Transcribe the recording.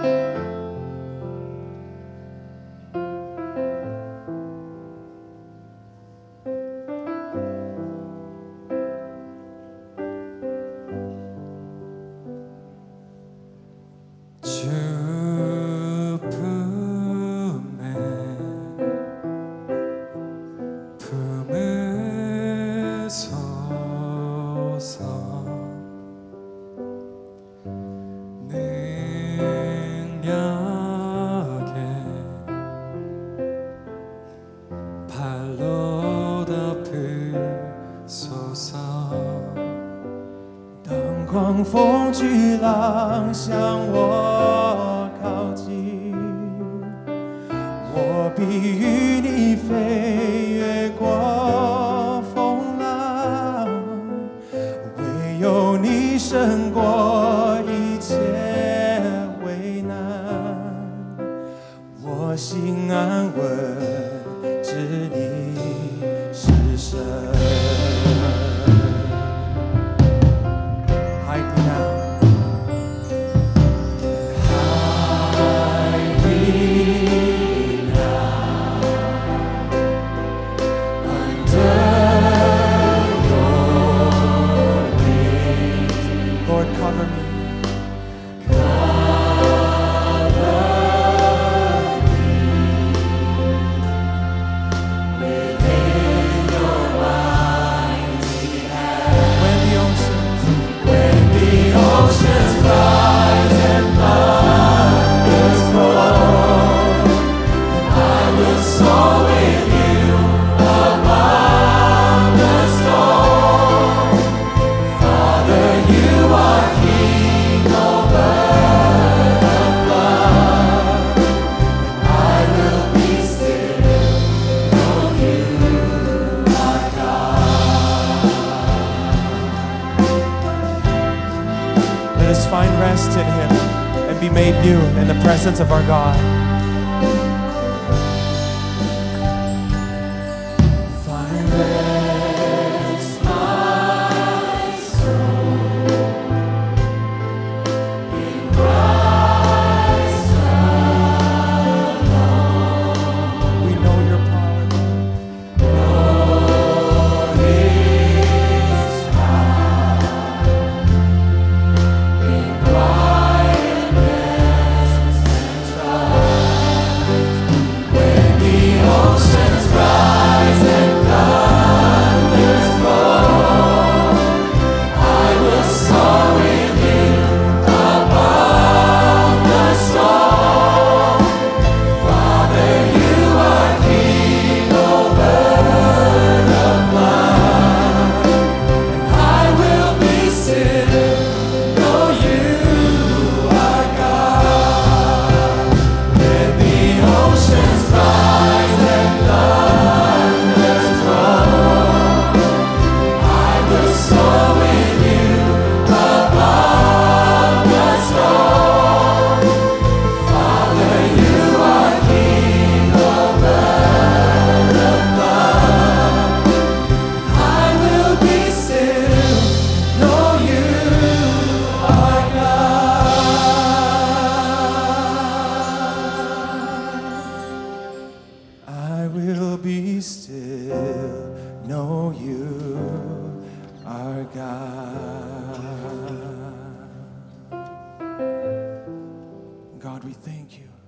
狂风巨浪向我靠近，我必与你飞越过风浪，唯有你胜过一切危难，我心安稳，知你是神。Find rest in Him and be made new in the presence of our God. Find rest, my soul, in Christ alone. We know Your power. I will be still, know You are God. God, we thank You.